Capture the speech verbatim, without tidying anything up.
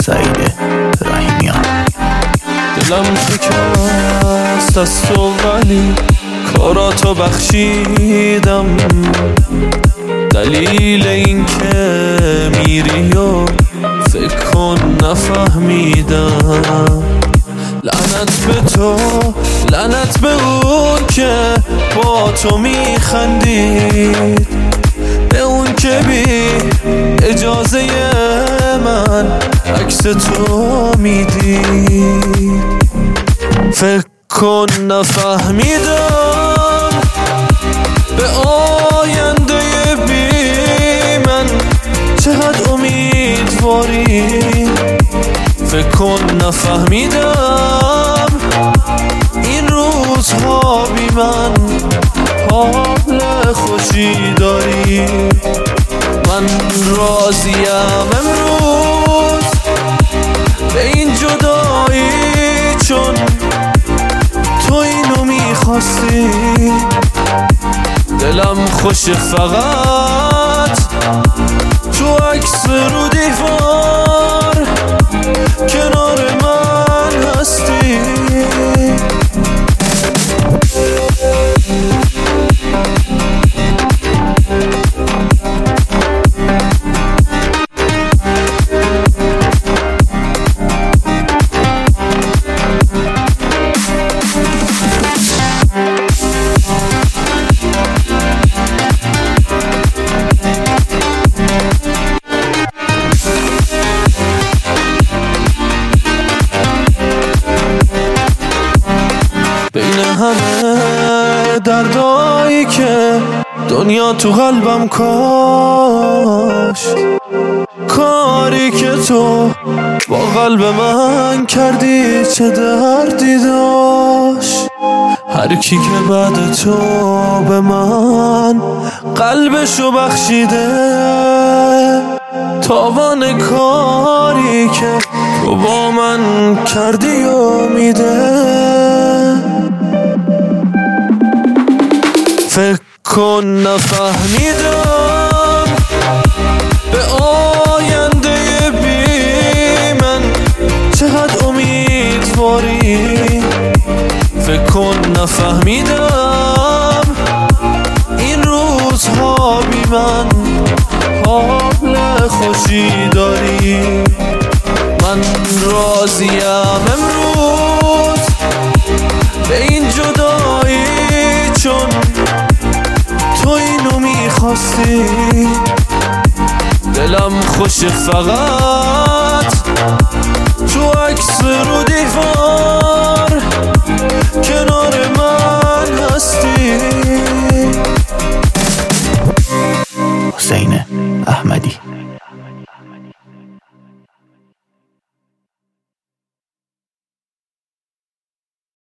سعید رحیمیان. دلم شکست از تو ولی کاراتو بخشیدم، دلیل این که میری و فکر کن نفهمیدم. لعنت به تو، لعنت به اون که با تو میخندید، به اون که بی اجازه من عکس تو میدید. فکر کن نفهمیدم به آینده بی من چقدر امیدواری. فکر کن نفهمیدم این روزها بی من حال خوشی داری. من راضیم امروز به این جدایی، چون تو اینو میخواستی. دلم خوش فقط تو عکس رو دیوار کنار من هستی. بین همه دردایی که دنیا تو قلبم کاش، کاری که تو با قلب من کردی چه دردی داشت. هر کی که بعد تو به من قلبشو بخشیده، تاوان کاری که تو با من کردی و میده. فکر کن نفهمیدم به آینده بی من چقدر امیدواری. فکر کن نفهمیدم این روزها بی من حال خوشی داری. من راضیم امروز به این جدایی، چون تو اینو میخواستی. دلم خوش فقط تو عکس رو دیوار کنار من هستی. حسین احمدی.